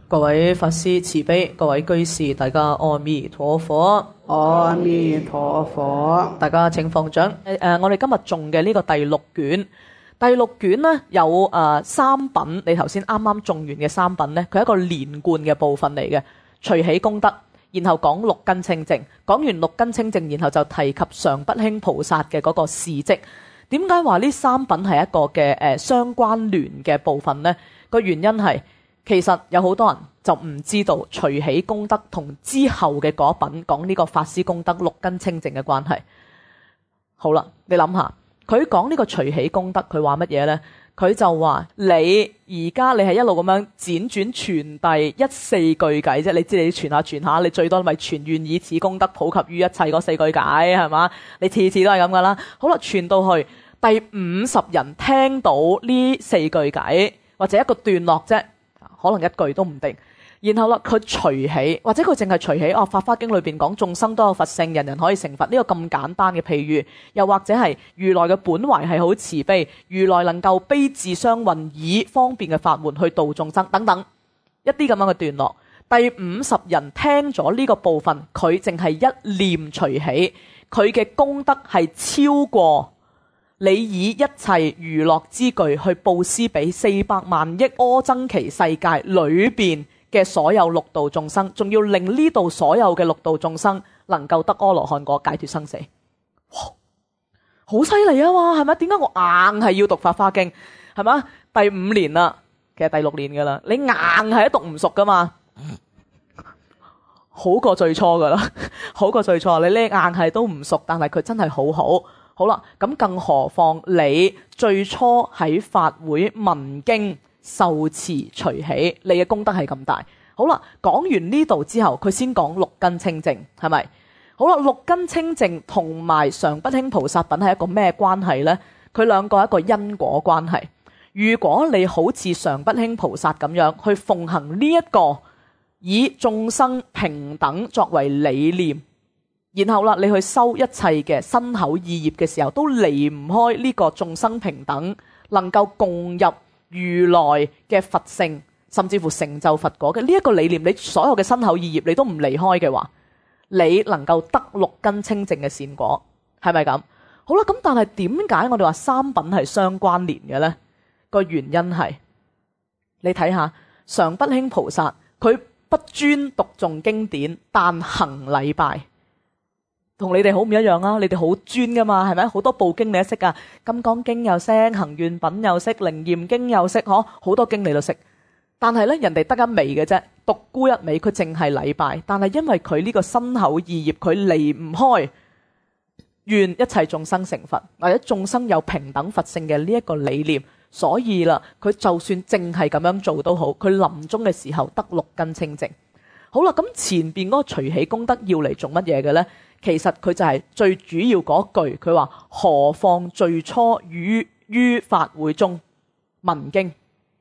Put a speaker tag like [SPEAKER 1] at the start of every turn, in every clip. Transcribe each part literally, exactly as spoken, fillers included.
[SPEAKER 1] 各位法師慈悲，各位居士大家阿彌陀佛。
[SPEAKER 2] 阿彌陀佛。
[SPEAKER 1] 大家請放掌。誒、呃，我哋今日誦嘅呢個第六卷，第六卷呢有誒、呃、三品，你頭先啱啱誦完嘅三品呢，佢係一個連貫嘅部分嚟嘅，隨喜功德，然後講六根清淨，講完六根清淨，然後就提及常不輕菩薩嘅嗰個事蹟。點解話呢三品係一個嘅誒、呃、相關聯嘅部分呢？個原因係其實有好多人就唔知道隨喜功德同之後嘅嗰一品講呢個法師功德六根清淨嘅關係。好啦，你諗下，佢講呢個隨喜功德，佢話乜嘢呢？佢就話你而家你係一路咁樣輾轉傳遞一四句偈啫，你知你傳下傳下，你最多咪傳願以此功德普及於一切嗰四句偈係嘛？你次次都係咁噶啦。好啦，傳到去第五十人聽到呢四句偈或者一個段落啫，可能一句都唔定。然後啦，佢隨喜，或者佢淨係隨喜哦，《法華經》裏邊講眾生都有佛性，人人可以成佛，呢、這個咁簡單嘅譬喻，又或者係如來嘅本懷係好慈悲，如來能夠悲智雙運，以方便嘅法門去度眾生等等一啲咁樣嘅段落。第五十人聽咗呢個部分，佢淨係一念隨喜，佢嘅功德係超過你以一切娛樂之具去布施俾四百萬億阿僧祇世界裏邊嘅所有六道眾生，仲要令呢度所有嘅六道眾生能夠得阿羅漢果，解脫生死。哇，好犀利啊嘛，係咪？點解我硬係要讀法華經？係嘛？第五年啦，其實第六年噶啦，你硬係都讀唔熟噶嘛，好過最初噶啦，好過最初。你呢硬係都唔熟，但係佢真係好好。好啦，咁更何況你最初喺法會聞經受持隨喜，你嘅功德係咁大。好啦，講完呢度之後，佢先講六根清淨，係咪？好啦，六根清淨同埋常不輕菩薩品係一個咩關係呢？佢兩個係一個因果關係。如果你好似常不輕菩薩咁樣去奉行呢一個以眾生平等作為理念，然後啦，你去修一切嘅身口意業嘅時候，都離唔開呢個眾生平等，能夠共入如來嘅佛性，甚至乎成就佛果嘅呢一個理念，你所有嘅身口意業你都唔離開嘅話，你能夠得六根清淨嘅善果，係咪咁？好啦，咁但係點解我哋話三品係相關聯嘅呢？個原因係你睇下常不輕菩薩，佢不專讀誦經典，但行禮拜。同你哋好唔一樣啊！你哋好專噶嘛，係咪？好多部經你都識噶，金剛經又識，行願品又識，楞嚴經又識，嗬，好多經你都識。但係咧，人哋得一味嘅啫，獨孤一味，佢淨係禮拜。但係因為佢呢個身口意業，佢離唔開願一切眾生成佛，或者眾生有平等佛性嘅呢一個理念，所以啦，佢就算淨係咁樣做都好，佢臨終嘅時候得六根清淨。好啦，咁前邊嗰個隨喜功德要嚟做乜嘢嘅呢？其實佢就係最主要嗰句，佢話何況最初於於法會中聞經，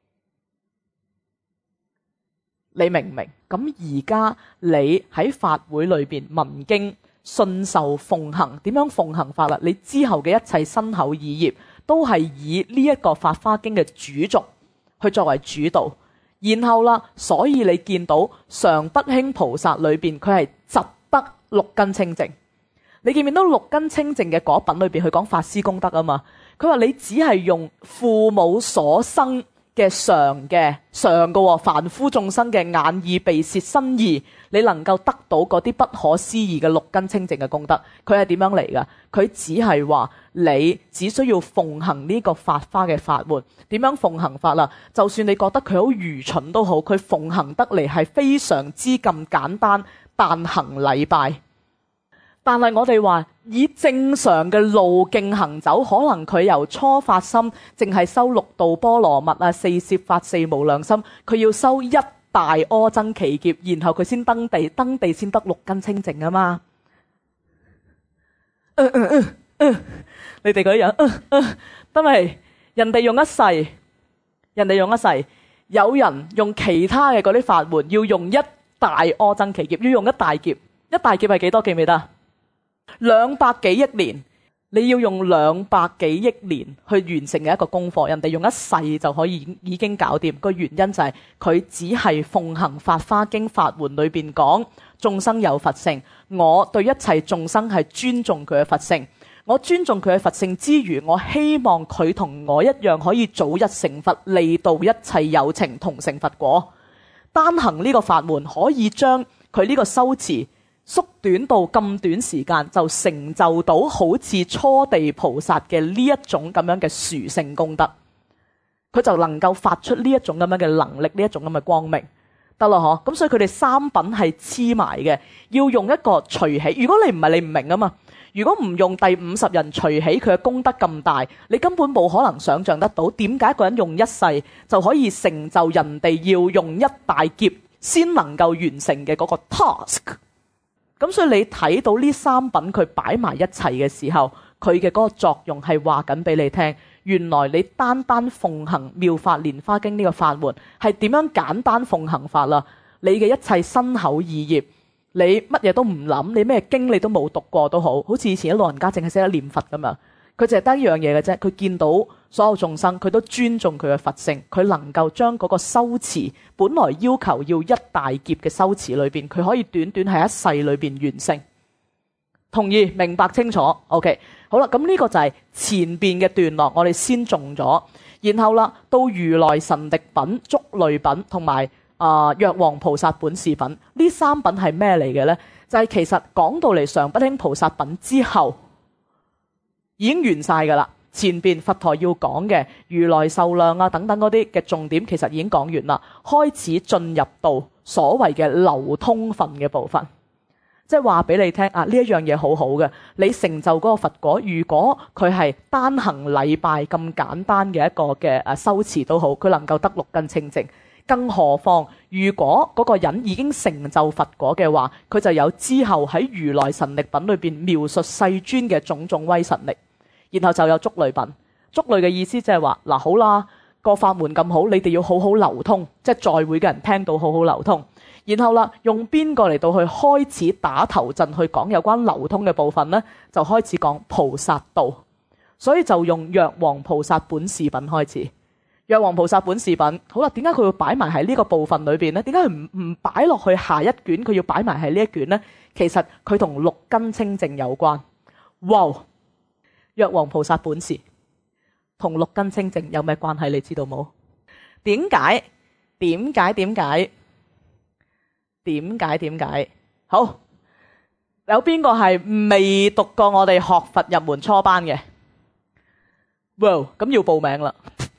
[SPEAKER 1] 你明唔明？咁而家你喺法會裏邊聞經、信受奉行，點樣奉行法啦？你之後嘅一切身口意業都係以呢一個法華經嘅主軸去作為主導，然後啦，所以你見到常不輕菩薩裏邊佢係疾得六根清淨。你見唔見到六根清淨嘅嗰品裏邊，佢講法師功德啊嘛？佢話你只係用父母所生嘅常嘅常嘅凡夫眾生嘅眼耳鼻舌身意，你能夠得到嗰啲不可思議嘅六根清淨嘅功德。佢係點樣嚟噶？佢只係話你只需要奉行呢個法華嘅法門。點樣奉行法啦？就算你覺得佢好愚蠢都好，佢奉行得嚟係非常之咁簡單，但行禮拜。但係我哋話以正常嘅路徑行走，可能佢由初發心淨係修六度波羅蜜啊、四攝法、四無量心，佢要修一大阿僧祇劫，然後佢先登地，登地先得六根清淨啊嘛。嗯嗯嗯嗯，你哋嗰樣，嗯嗯，得未？人哋用一世，人哋用一世，有人用其他嘅嗰啲法門，要用一大阿僧祇劫，要用一大劫，一大劫係幾多？記唔記得？兩百幾億年， 你要用兩百幾億年去完成嘅一個功課，人哋用一世就可以已經搞掂。個原因就係佢只係奉行《法華經》法門裏邊講眾生有佛性，我對一切眾生係尊重佢嘅佛性。我尊重佢嘅佛性之餘，我希望佢同我一樣可以早日成佛，利度一切有情同成佛果。單行呢個法門可以將佢呢個修持縮短到咁短時間，就成就到好似初地菩薩嘅呢一種咁樣嘅殊勝功德，佢就能夠發出呢一種咁樣嘅能力，呢一種咁嘅光明，得咯嗬。咁所以佢哋三品係黐埋嘅，要用一個隨喜。如果你唔係，你唔明啊嘛。如果唔用第五十人隨喜，佢嘅功德咁大，你根本冇可能想象得到點解一個人用一世就可以成就人哋要用一大劫先能夠完成嘅嗰個 task。咁所以你睇到呢三品佢擺埋一齊嘅時候，佢嘅嗰個作用係話緊俾你聽，原來你單單奉行妙法蓮華經呢個法門係點樣簡單奉行法啦？你嘅一切身口意業，你乜嘢都唔諗，你咩經你都冇讀過都好，好似以前啲老人家淨係識得念佛咁樣，佢淨係得一樣嘢嘅啫。佢見到所有眾生，佢都尊重佢嘅佛性，佢能夠將嗰個修持本來要求要一大劫嘅修持裏邊，佢可以短短喺一世裏邊完成。同意明白清楚 ？OK， 好啦，咁呢個就係前邊嘅段落，我哋先誦咗，然後啦到如來神力品、足類品同埋啊藥王菩薩本事品，呢三品係咩嚟嘅呢？就係、是、其實講到嚟常不輕菩薩品之後，已經完晒噶啦。前邊佛陀要講嘅如來壽量啊等等嗰啲嘅重點，其實已經講完啦。開始進入到所謂嘅流通分嘅部分，即係話俾你聽啊，呢一樣嘢好好嘅，你成就嗰個佛果，如果佢係單行禮拜咁簡單嘅一個嘅誒修持都好，佢能夠得六根清淨。更何況，如果嗰個人已經成就佛果嘅話，佢就有之後喺如來神力品裏邊描述世尊嘅種種威神力，然後就有足類品。足類嘅意思即係話嗱，好啦，個法門咁好，你哋要好好流通，即係在會嘅人聽到好好流通。然後啦，用邊個嚟到去開始打頭陣去講有關流通嘅部分呢？就開始講菩薩道，所以就用藥王菩薩本事品開始。藥王菩薩本事品，好啦，點解佢要擺埋喺呢個部分裏邊呢？點解佢唔唔擺落去下一卷，佢要擺埋喺呢一卷呢？其實佢同六根清淨有關。哇！藥王菩薩本事同六根清淨有咩關係？你知道冇？點解？點解？點解？點解？點解？好，有邊個係未讀過我哋學佛入門初班嘅？哇！咁要報名啦。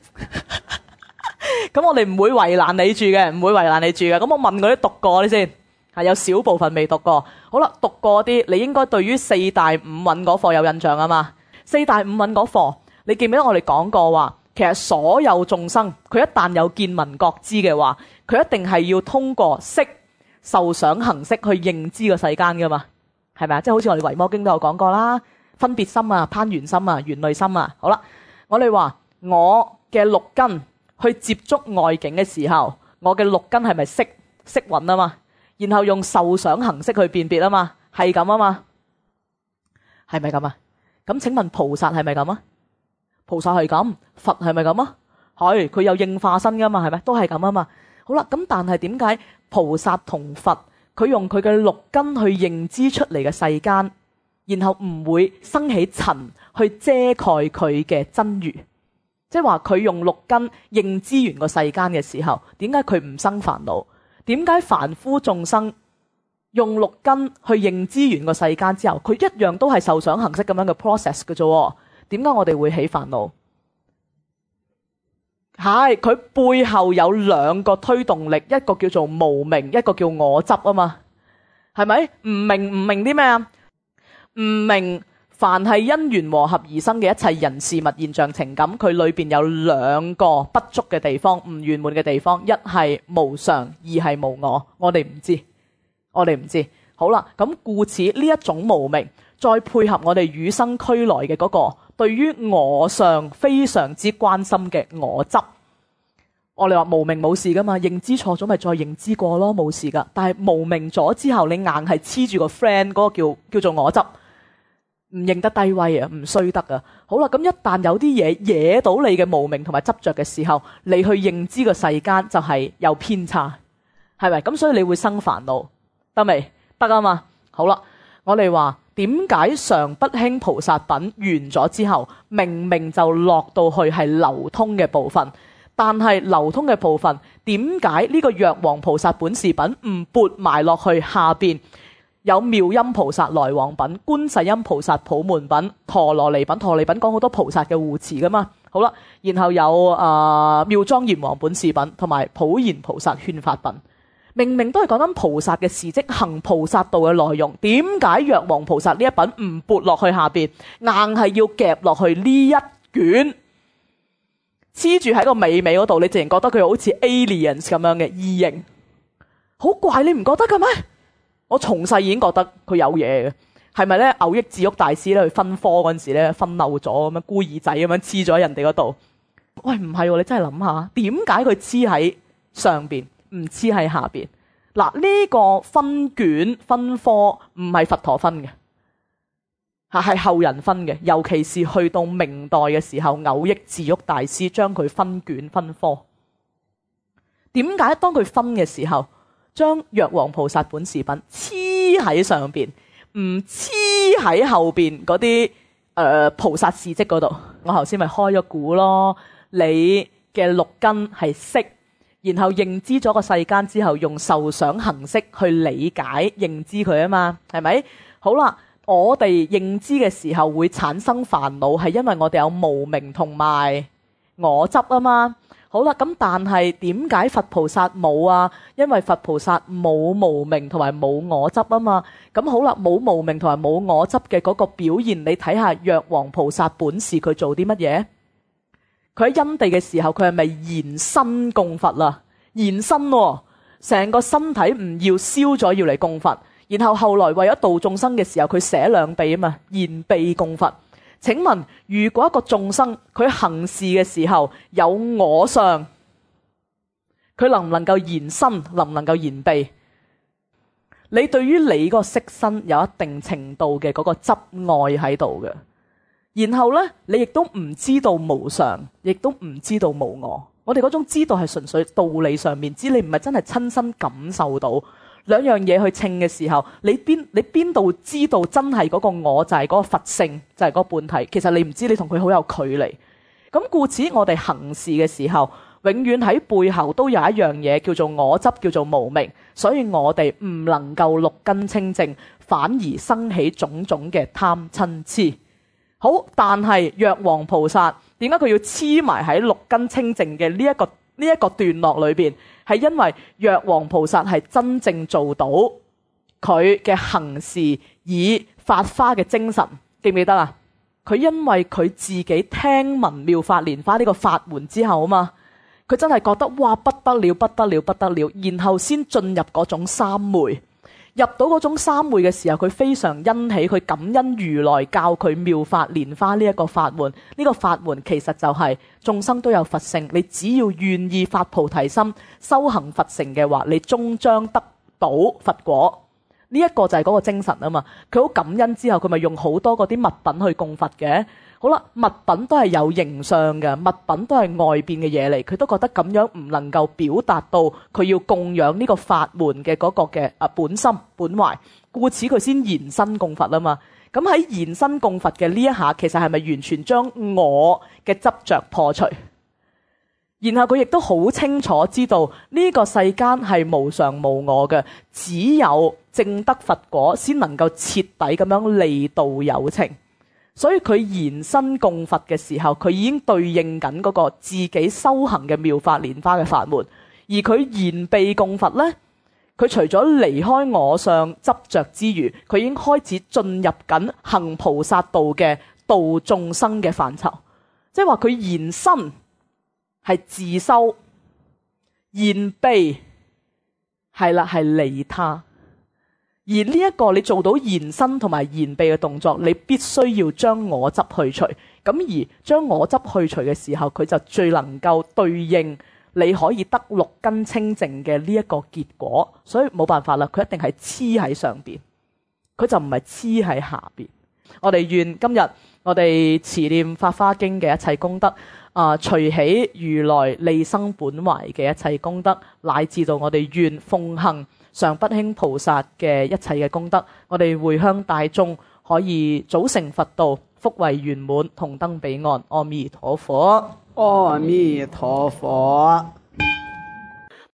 [SPEAKER 1] 咁我哋唔會為難你住嘅，唔會為難你住嘅。咁我問嗰啲讀過啲先，係有少部分未讀過。好啦，讀過啲，你應該對於四大五蘊嗰課有印象啊嘛。四大五蘊嗰課，你記唔記得我哋講過話，其實所有眾生，佢一旦有見聞覺知嘅話，佢一定係要通過色、受想行識去認知個世間噶嘛，係咪啊？即係好似我哋維摩經都有講過啦，分別心啊、攀緣心啊、緣類心啊。好啦，我哋話我嘅六根去接觸外境嘅時候，我嘅六根係咪色色蘊啊嘛？然後用受想行識去辨別啊嘛，係咁啊嘛，係咪咁啊？咁請問菩薩係咪咁啊？菩薩係咁，佛係咪咁啊？係，佢有應化身噶嘛，係咪？都係咁啊嘛。好啦，咁但係點解菩薩同佛佢用佢嘅六根去認知出嚟嘅世間，然後唔會生起塵去遮蓋佢嘅真如？即係話佢用六根認知完個世間嘅時候，點解佢唔生煩惱？點解凡夫眾生用六根去認知完個世間之後，佢一樣都係受想行識咁樣嘅 process 嘅啫？點解我哋會起煩惱？係佢背後有兩個推動力，一個叫做無明，一個叫我執啊嘛，係咪？唔明唔明啲咩啊？唔明凡係因緣和合而生嘅一切人事物現象情感，佢裏邊有兩個不足嘅地方，唔圓滿嘅地方，一係無常，二係無我。我哋唔知，我哋唔知。好啦，咁故此呢一種無明，再配合我哋與生俱來嘅嗰個對於我上非常之關心嘅我執，我哋話無明冇事噶嘛，認知錯咗咪再認知過咯，冇事噶。但係無明咗之後，你硬係黐住個 friend 嗰個叫叫做我執。 唔認得低威啊，唔衰得啊。好啦，咁一旦有啲嘢惹到你嘅無明同埋執着嘅時候，你去認知個世間就係有偏差，係咪？咁所以你會生煩惱，得未？得啊嘛。好啦，我哋話點解常不輕菩薩品完咗之後，明明就落到去係流通嘅部分，但係流通嘅部分點解呢個藥王菩薩本事品唔撥埋落去下邊？有妙音菩薩來往品、觀世音菩薩普門品、陀羅尼品。陀羅尼品講好多菩薩嘅護持噶嘛。好啦，然後有誒、呃、妙莊嚴王本事品同埋普賢菩薩勸法品。明明都係講緊菩薩嘅事蹟、行菩薩道嘅內容，點解藥王菩薩呢一品唔撥落去下邊，硬係要夾落去呢一卷，黐住喺個尾尾嗰度？你自然覺得佢好似 aliens 咁樣嘅異形，好怪，你唔覺得嘅咩？我從細已經覺得佢有嘢嘅，係咪咧？藕益智旭大師咧去分科嗰陣時咧，分漏咗咁樣，孤耳仔咁樣黐咗喺人哋嗰度。喂，唔係喎，你真係諗下，點解佢黐喺上邊，唔黐喺下邊？嗱，呢個分卷分科唔係佛陀分嘅，嚇係後人分嘅。尤其是去到明代嘅時候，藕益智旭大師將佢分卷分科。點解當佢分嘅時候，將藥王菩薩本事品黐喺上邊，唔黐喺後邊嗰啲誒菩薩事蹟嗰度？我頭先咪開咗估咯，你嘅六根係色，然後認知咗個世間之後，用受想行識去理解認知佢啊嘛，係咪？好啦，我哋認知嘅時候會產生煩惱，係因為我哋有無明同埋我執啊嘛。好啦，咁但係點解佛菩薩冇啊？因為佛菩薩冇無明同埋冇我執啊嘛。咁好啦，冇無明同埋冇我執嘅嗰個表現，你睇下藥王菩薩本事佢做啲乜嘢？佢喺因地嘅時候，佢係咪延身供佛啦？延身喎，成個身體唔要燒咗，要嚟供佛。然後後來為咗度眾生嘅時候，佢捨兩臂啊嘛，延臂供佛。請問，如果一個眾生佢行事嘅時候有我相，佢能唔能夠延身，能唔能夠延臂？你對於你個色身有一定程度嘅嗰個執愛喺度嘅，然後呢，你亦都唔知道無常，亦都唔知道無我。我哋嗰種知道係純粹道理上面知，你唔係真係親身感受到。兩樣嘢去稱嘅時候，你邊你邊度知道真係嗰個我就係嗰個佛性，就係嗰個本體？其實你唔知，你同佢好有距離。咁故此，我哋行事嘅時候，永遠喺背後都有一樣嘢叫做我執，叫做無明。所以我哋唔能夠六根清淨，反而生起種種嘅貪嗔痴。好，但係藥王菩薩點解佢要黐埋喺六根清淨嘅呢一個呢一個段落裏邊？係因為藥王菩薩係真正做到佢嘅行事以發花嘅精神，記唔記得啊？佢因為佢自己聽聞妙法蓮花呢個法門之後啊嘛，佢真係覺得哇不得了不得了不得了，然後先進入嗰種三昧。入到嗰種三昧嘅時候，佢非常欣喜，佢感恩如來教佢妙法蓮花呢一個法門。呢個法門其實就係眾生都有佛性，你只要願意發菩提心，修行佛成嘅話，你終將得到佛果。呢一個就係嗰個精神啊嘛。佢好感恩之後，佢咪用好多嗰啲物品去供佛嘅。好啦，物品都係有形相嘅，物品都係外邊嘅嘢嚟，佢都覺得咁樣唔能夠表達到佢要供養呢個法門嘅嗰個嘅啊本心本懷，故此佢先延伸供佛啊嘛。咁喺延伸供佛嘅呢一下，其實係咪完全將我嘅執着破除？然後佢亦都好清楚知道呢個世間係無常無我嘅，只有證得佛果先能夠徹底咁樣利道有情。所以佢延伸供佛嘅時候，佢已經對應緊嗰個自己修行嘅妙法蓮花嘅法門。而佢延臂供佛呢，佢除咗離開我相執着之餘，佢已經開始進入緊行菩薩道嘅度眾生嘅範疇。即係話佢延伸係自修，延臂係啦係利他。而呢一個你做到延伸同埋延臂嘅動作，你必須要將我執去除。咁而將我執去除嘅時候，佢就最能夠對應你可以得六根清淨嘅呢一個結果。所以冇辦法啦，佢一定係黐喺上邊，佢就唔係黐喺下邊。 我哋願今日我哋持念法華經嘅一切功德，啊、呃，隨喜如來利生本懷嘅一切功德，乃至到我哋願奉行常不輕菩薩嘅一切嘅功德，我哋回向大眾可以早成佛道，福慧圓滿，同登彼岸。阿彌陀佛，
[SPEAKER 2] 阿彌陀佛。